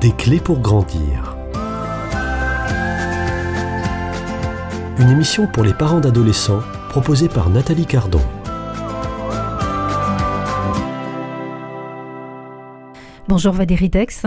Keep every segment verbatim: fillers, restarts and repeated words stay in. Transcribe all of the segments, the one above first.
Des clés pour grandir. Une émission pour les parents d'adolescents proposée par Nathalie Cardon. Bonjour Valérie Dex.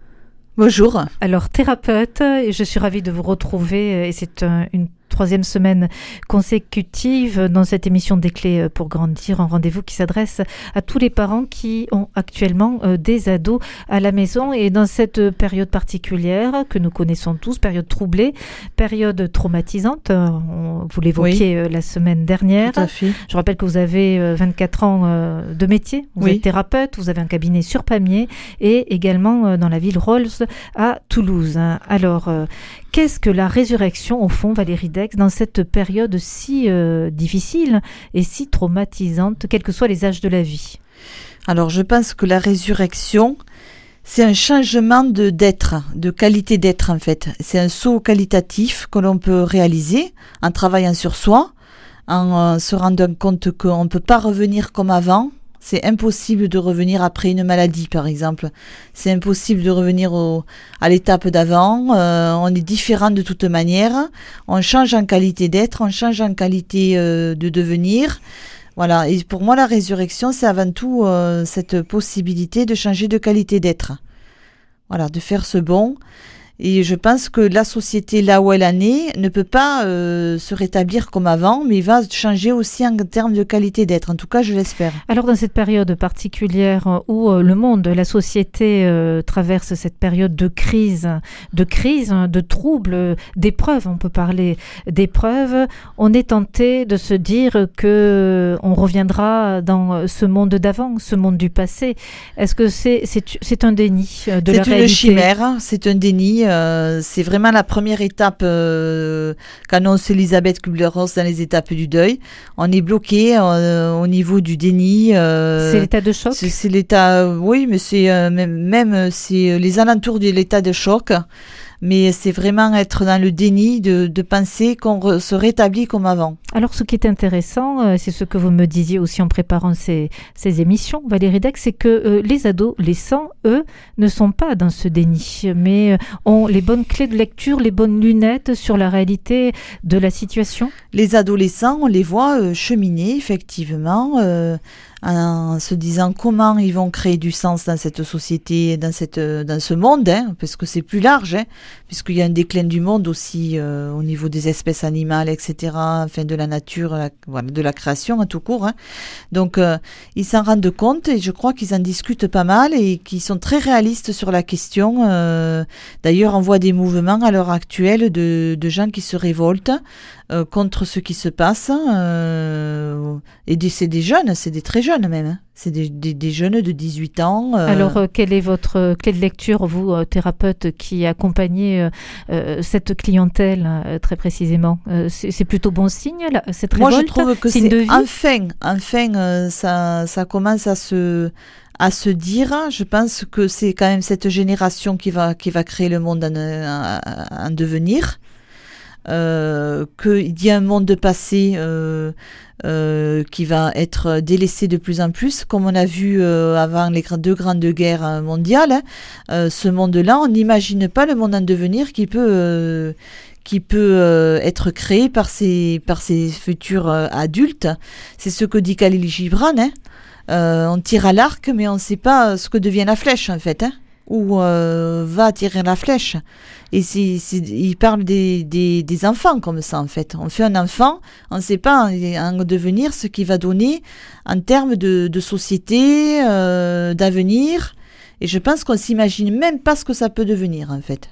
Bonjour. Alors thérapeute, je suis ravie de vous retrouver et c'est un, une troisième semaine consécutive dans cette émission des clés pour grandir, un rendez-vous qui s'adresse à tous les parents qui ont actuellement des ados à la maison et dans cette période particulière que nous connaissons tous, période troublée, période traumatisante, vous l'évoquiez oui. la semaine dernière. Tout à fait. Je rappelle que vous avez vingt-quatre ans de métier, vous oui. êtes thérapeute, vous avez un cabinet sur Pamiers et également dans la ville Rolls à Toulouse. Alors, qu'est-ce que la résurrection au fond, Valérie Dex, dans cette période si euh, difficile et si traumatisante, quels que soient les âges de la vie? Alors, je pense que la résurrection, c'est un changement de, d'être, de qualité d'être en fait. C'est un saut qualitatif que l'on peut réaliser en travaillant sur soi, en euh, se rendant compte qu'on ne peut pas revenir comme avant. C'est impossible de revenir après une maladie, par exemple. C'est impossible de revenir au, à l'étape d'avant. Euh, on est différent de toute manière. On change en qualité d'être, on change en qualité euh, de devenir. Voilà. Et pour moi, la résurrection, c'est avant tout euh, cette possibilité de changer de qualité d'être. Voilà, de faire ce bond. Et je pense que la société, là où elle en est, ne peut pas euh, se rétablir comme avant, mais va changer aussi en termes de qualité d'être. En tout cas, je l'espère. Alors, dans cette période particulière où euh, le monde, la société euh, traverse cette période de crise, de crise, de troubles, d'épreuves, on peut parler d'épreuves, on est tenté de se dire que on reviendra dans ce monde d'avant, ce monde du passé. Est-ce que c'est, c'est, c'est un déni de la réalité? C'est une chimère, c'est un déni. Euh, c'est vraiment la première étape euh, qu'annonce Elisabeth Kübler-Ross dans les étapes du deuil. On est bloqué euh, au niveau du déni. Euh, c'est l'état de choc. C'est, c'est l'état, oui, mais c'est euh, même, même c'est les alentours de l'état de choc. Mais c'est vraiment être dans le déni de, de penser qu'on re, se rétablit comme avant. Alors, ce qui est intéressant, euh, c'est ce que vous me disiez aussi en préparant ces, ces émissions, Valérie Dex, c'est que euh, les adolescents, eux, ne sont pas dans ce déni, mais euh, ont les bonnes clés de lecture, les bonnes lunettes sur la réalité de la situation. Les adolescents, on les voit euh, cheminer, effectivement, euh, en se disant comment ils vont créer du sens dans cette société, dans, cette, dans ce monde, hein, parce que c'est plus large, hein, puisqu'il y a un déclin du monde aussi euh, au niveau des espèces animales, et cetera, enfin de la nature, la, voilà, de la création en tout court. Hein. Donc, euh, ils s'en rendent compte et je crois qu'ils en discutent pas mal et qu'ils sont très réalistes sur la question. Euh, d'ailleurs, on voit des mouvements à l'heure actuelle de, de gens qui se révoltent euh, contre ce qui se passe. Euh, et des, c'est des jeunes, c'est des très jeunes même. Hein. C'est des, des, des jeunes de dix-huit ans. Euh... Alors, euh, quelle est votre euh, clé de lecture, vous, euh, thérapeute, qui accompagnez euh, euh, cette clientèle euh, très précisément euh, c'est, c'est plutôt bon signe, là, cette révolte? Moi, je trouve que signe c'est de vie? enfin, enfin euh, ça, ça commence à se, à se dire. Je pense que c'est quand même cette génération qui va, qui va créer le monde en, en, en devenir. Euh, qu'il y a un monde passé euh, euh, qui va être délaissé de plus en plus, comme on a vu euh, avant les deux grandes guerres mondiales. Hein. Euh, ce monde-là, on n'imagine pas le monde en devenir qui peut, euh, qui peut euh, être créé par ces, par ces futurs euh, adultes. C'est ce que dit Khalil Gibran. Hein. Euh, on tire à l'arc, mais on ne sait pas ce que devient la flèche, en fait. Hein. Où euh, va tirer la flèche. Et c'est, c'est, il parle des, des, des enfants comme ça, en fait. On fait un enfant, on ne sait pas en, en devenir ce qu'il va donner en termes de, de société, euh, d'avenir. Et je pense qu'on ne s'imagine même pas ce que ça peut devenir, en fait.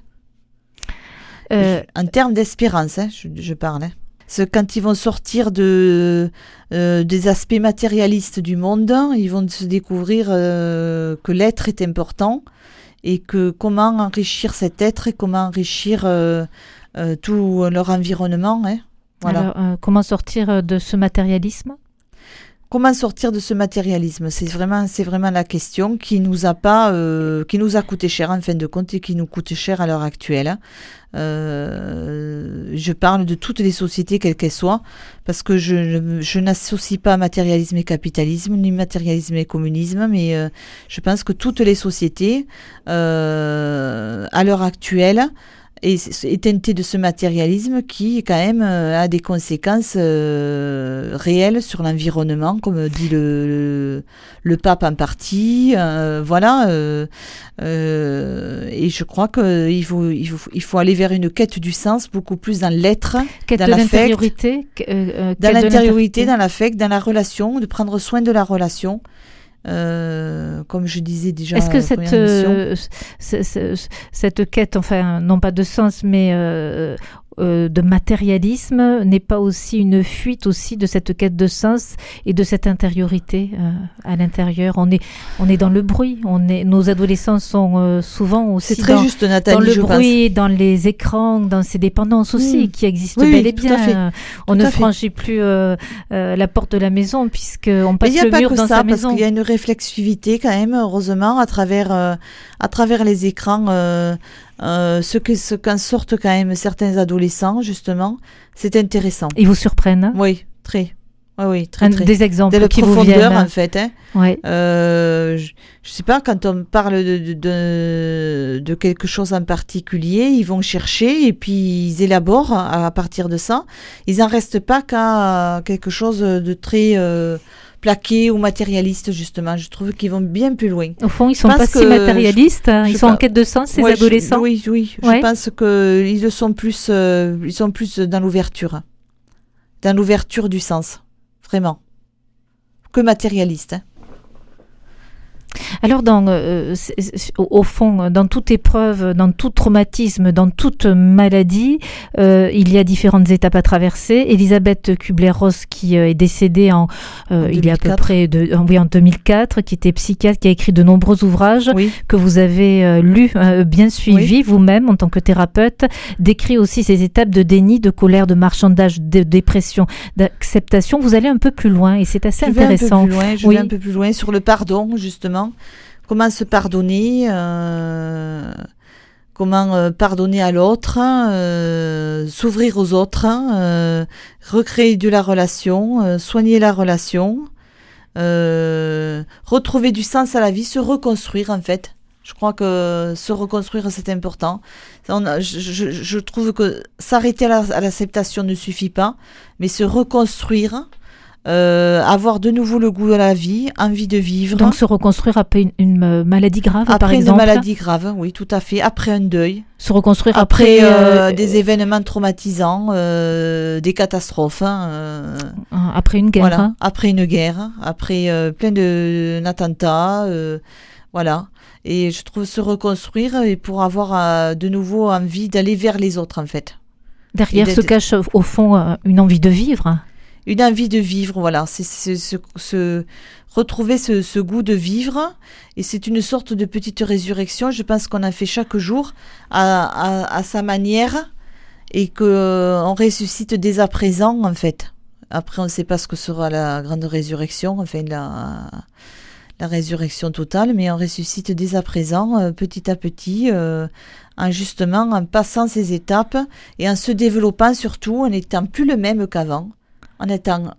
Euh, en termes d'espérance, hein, je, je parle. Hein. C'est quand ils vont sortir de, euh, des aspects matérialistes du monde, ils vont se découvrir euh, que l'être est important. Et que comment enrichir cet être et comment enrichir euh, euh, tout leur environnement. Hein. Voilà. Alors, euh, comment sortir de ce matérialisme ? Comment sortir de ce matérialisme ? C'est vraiment, c'est vraiment la question qui nous a pas, euh, qui nous a coûté cher en fin de compte et qui nous coûte cher à l'heure actuelle. Euh, je parle de toutes les sociétés, quelles qu'elles soient, parce que je, je n'associe pas matérialisme et capitalisme, ni matérialisme et communisme, mais euh, je pense que toutes les sociétés, euh, à l'heure actuelle, et est teinté de ce matérialisme qui, quand même, euh, a des conséquences euh, réelles sur l'environnement, comme dit le, le, le pape en partie. Euh, voilà. Euh, euh, et je crois qu'il faut, il faut, il faut aller vers une quête du sens beaucoup plus dans l'être, quête dans de l'affect, l'intériorité, euh, dans l'intériorité, dans l'affect, dans la relation, de prendre soin de la relation. Euh, comme je disais déjà. Est-ce que cette, euh, c- c- cette quête, enfin, non pas de sens, mais euh, euh, de matérialisme, n'est pas aussi une fuite aussi de cette quête de sens et de cette intériorité euh, à l'intérieur? On est, on est dans le bruit. On est, nos adolescents sont euh, souvent aussi C'est très dans, juste, Nathalie, dans le je bruit, pense. dans les écrans, dans ces dépendances aussi mmh. qui existent oui, bel et tout bien. À fait. On tout ne franchit plus euh, euh, la porte de la maison puisqu'on passe le mur dans ça, sa maison. Parce qu'il y a une réflexivité quand même, heureusement, à travers, euh, à travers les écrans. Euh, euh, ce que ce qu'en sortent quand même certains adolescents, justement, c'est intéressant. Ils vous surprennent? Oui, très. Oui, oui, très, Un, très. Des exemples Dès qui la vous profondeur, viennent. en fait. Hein. Ouais. Euh, je, je sais pas, quand on parle de, de, de, de quelque chose en particulier, ils vont chercher et puis ils élaborent à, à partir de ça. Ils n'en restent pas qu'à quelque chose de très euh, plaqué ou matérialiste, justement. Je trouve qu'ils vont bien plus loin. Au fond, ils sont pas si matérialistes. Je, ils sont pas, en quête de sens, ces ouais, adolescents. Je, oui, oui. Ouais. Je pense qu'ils le sont plus, euh, ils sont plus dans l'ouverture. Dans l'ouverture du sens. Vraiment. Que matérialiste. Hein. Alors, dans, euh, c- c- au fond, dans toute épreuve, dans tout traumatisme, dans toute maladie, euh, il y a différentes étapes à traverser. Elisabeth Kubler-Ross, qui euh, est décédée en, euh, il y a à peu près de, en, oui, en deux mille quatre, qui était psychiatre, qui a écrit de nombreux ouvrages oui. que vous avez euh, lus, euh, bien suivis oui. vous-même en tant que thérapeute, décrit aussi ces étapes de déni, de colère, de marchandage, de dépression, d'acceptation. Vous allez un peu plus loin et c'est assez je intéressant. Vais un peu plus loin, je oui. vais un peu plus loin sur le pardon, justement. Comment se pardonner, euh, comment euh, pardonner à l'autre, euh, s'ouvrir aux autres, euh, recréer de la relation, euh, soigner la relation, euh, retrouver du sens à la vie, se reconstruire en fait. Je crois que se reconstruire, c'est important. On a, je, je, je trouve que s'arrêter à, la, à l'acceptation ne suffit pas, mais se reconstruire... Euh, avoir de nouveau le goût de la vie, envie de vivre. Donc se reconstruire après une, une maladie grave, après par exemple. Après une maladie grave, oui, tout à fait. Après un deuil. Se reconstruire après, après euh, euh, des événements traumatisants, euh, des catastrophes. Hein, euh, après une guerre. Voilà. Après une guerre. Après euh, plein de d'attentats. Euh, voilà. Et je trouve se reconstruire et pour avoir euh, de nouveau envie d'aller vers les autres, en fait. Derrière se cache au fond euh, une envie de vivre. Une envie de vivre, voilà, c'est, c'est, c'est, c'est retrouver ce, ce goût de vivre, et c'est une sorte de petite résurrection. Je pense qu'on en fait chaque jour à, à, à sa manière, et que euh, on ressuscite dès à présent, en fait. Après, on ne sait pas ce que sera la grande résurrection, enfin la, la résurrection totale, mais on ressuscite dès à présent, euh, petit à petit, euh, en justement en passant ces étapes et en se développant surtout, en n'étant plus le même qu'avant. En étant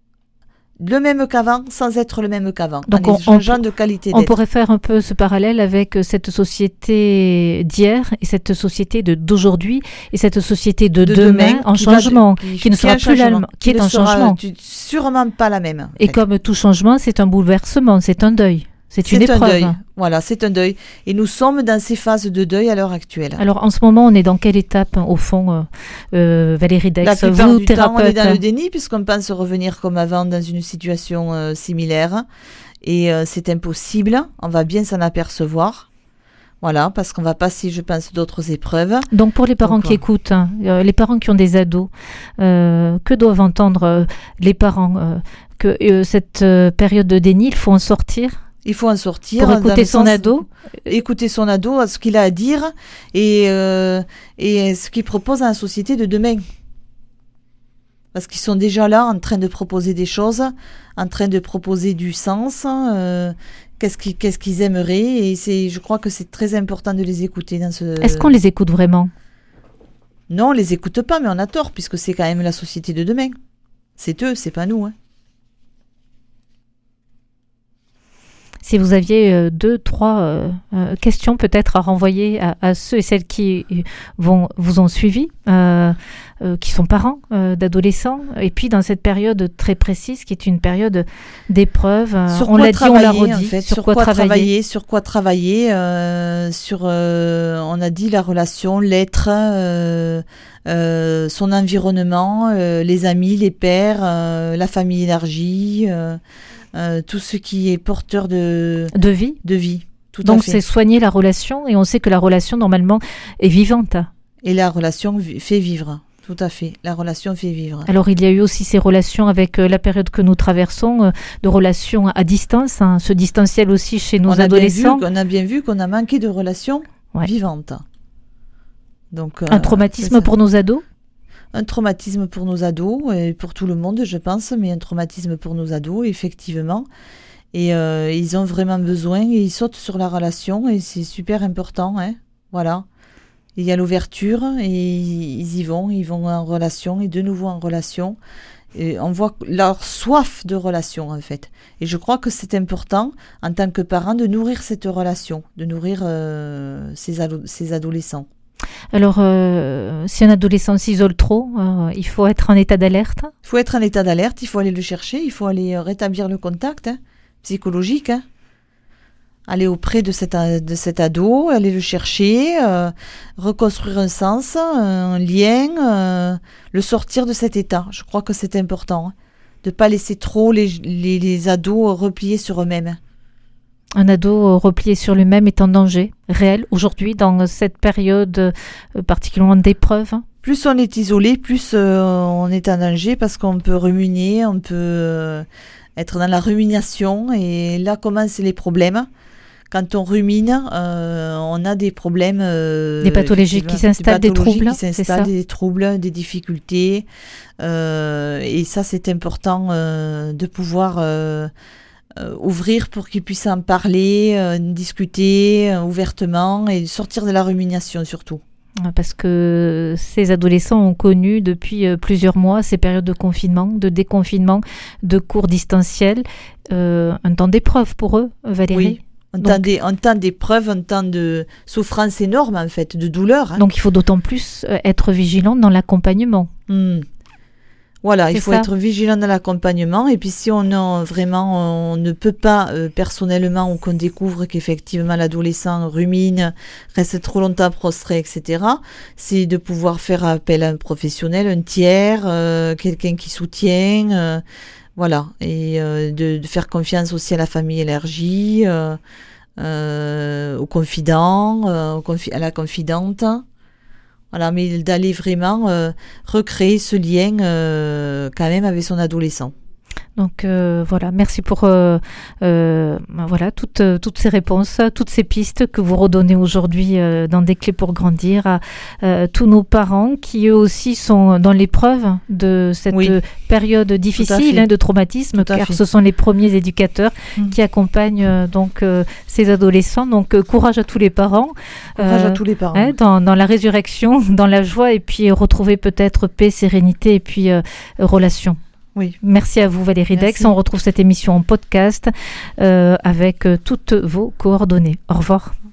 le même qu'avant, sans être le même qu'avant. Donc en on, changeant on, de qualité on d'être. pourrait faire un peu ce parallèle avec cette société d'hier et cette société de, d'aujourd'hui et cette société de, de demain, demain en changement, de, qui, qui ne sera plus la même, qui, qui est en changement. Tu, sûrement pas la même. Et fait. Comme tout changement, c'est un bouleversement, c'est un deuil. C'est, c'est une épreuve. Un deuil. Voilà, c'est un deuil. Et nous sommes dans ces phases de deuil à l'heure actuelle. Alors, en ce moment, on est dans quelle étape, au fond, euh, euh, Valérie Dex, La plupart vous, du thérapeute? temps, on est dans le déni, puisqu'on pense revenir comme avant dans une situation euh, similaire. Et euh, c'est impossible. On va bien s'en apercevoir. Voilà, parce qu'on va passer, je pense, d'autres épreuves. Donc, pour les parents Donc, qui euh... écoutent, hein, euh, les parents qui ont des ados, euh, que doivent entendre euh, les parents euh, que euh, cette euh, période de déni, il faut en sortir? Il faut en sortir. Pour écouter son ado. Écouter son ado, à ce qu'il a à dire et, euh, et ce qu'il propose à la société de demain. Parce qu'ils sont déjà là en train de proposer des choses, en train de proposer du sens, euh, qu'est-ce qu'ils, qu'est-ce qu'ils aimeraient. Et c'est, je crois que c'est très important de les écouter dans ce... Est-ce qu'on les écoute vraiment ? Non, on les écoute pas, mais on a tort, puisque c'est quand même la société de demain. C'est eux, c'est pas nous. Hein. Si vous aviez euh, deux, trois euh, euh, questions peut-être à renvoyer à, à ceux et celles qui vont, vous ont suivi, euh, euh, qui sont parents euh, d'adolescents, et puis dans cette période très précise qui est une période d'épreuve, euh, sur on quoi l'a dit, on l'a redit, en fait, sur, sur quoi, quoi travailler, travailler, sur quoi travailler, euh, sur, euh, on a dit la relation, l'être, euh, euh, son environnement, euh, les amis, les pères, euh, la famille élargie. Euh, Euh, tout ce qui est porteur de, de vie. De vie tout Donc à fait. c'est soigner la relation, et on sait que la relation normalement est vivante. Et la relation vi- fait vivre, tout à fait. La relation fait vivre. Alors il y a eu aussi ces relations avec euh, la période que nous traversons, euh, de relations à distance, hein, ce distanciel aussi chez nos on adolescents. A bien vu, on a bien vu qu'on a manqué de relations ouais. vivantes. Donc, euh, un traumatisme pour nos ados ? Un traumatisme pour nos ados, et pour tout le monde, je pense, mais un traumatisme pour nos ados, effectivement. Et euh, ils ont vraiment besoin, et ils sautent sur la relation, et c'est super important. Hein, voilà. Il y a l'ouverture, et ils y vont, ils vont en relation, et de nouveau en relation. Et on voit leur soif de relation, en fait. Et je crois que c'est important, en tant que parent, de nourrir cette relation, de nourrir euh, ces, ado- ces adolescents. Alors, euh, si un adolescent s'isole trop, euh, il faut être en état d'alerte. Il faut être en état d'alerte, il faut aller le chercher, il faut aller rétablir le contact hein, psychologique. Hein. Aller auprès de cet, de cet ado, aller le chercher, euh, reconstruire un sens, un lien, euh, le sortir de cet état. Je crois que c'est important. Hein, de ne pas laisser trop les, les, les ados repliés sur eux-mêmes. Un ado replié sur lui-même est en danger réel aujourd'hui dans cette période euh, particulièrement d'épreuve. Plus on est isolé, plus euh, on est en danger parce qu'on peut ruminer, on peut euh, être dans la rumination et là commencent les problèmes. Quand on rumine, euh, on a des problèmes... Euh, des pathologies qui s'installent, des, des troubles, qui s'installent, des troubles, des difficultés. Euh, et ça, c'est important euh, de pouvoir... Euh, Euh, ouvrir pour qu'ils puissent en parler, euh, discuter euh, ouvertement et sortir de la rumination surtout. Parce que ces adolescents ont connu depuis euh, plusieurs mois ces périodes de confinement, de déconfinement, de cours distanciels, euh, un temps d'épreuve pour eux, Valérie. Oui, un, donc, temps des, un temps d'épreuve, un temps de souffrance énorme en fait, de douleur. Hein. Donc il faut d'autant plus être vigilant dans l'accompagnement. Mmh. Voilà, c'est il faut ça. être vigilant dans l'accompagnement. Et puis si on a vraiment, on ne peut pas euh, personnellement ou qu'on découvre qu'effectivement l'adolescent rumine, reste trop longtemps prostré, et cetera, c'est de pouvoir faire appel à un professionnel, un tiers, euh, quelqu'un qui soutient, euh, voilà, et euh, de, de faire confiance aussi à la famille élargie, euh, euh, au confident, euh, au confi- à la confidente. Voilà, mais d'aller vraiment euh, recréer ce lien euh, quand même avec son adolescent. Donc euh, voilà, merci pour euh, euh, voilà toutes toutes ces réponses, toutes ces pistes que vous redonnez aujourd'hui euh, dans Des clés pour grandir à euh, tous nos parents qui eux aussi sont dans l'épreuve de cette oui. période difficile hein, de traumatisme, car ce sont les premiers éducateurs mmh. qui accompagnent euh, donc euh, ces adolescents. Donc euh, courage à tous les parents, courage euh, à tous les parents hein, dans, dans la résurrection, dans la joie et puis retrouver peut-être paix, sérénité et puis euh, relation. Oui. Merci à vous Valérie Merci. Dex. On retrouve cette émission en podcast euh, avec euh, toutes vos coordonnées. Au revoir.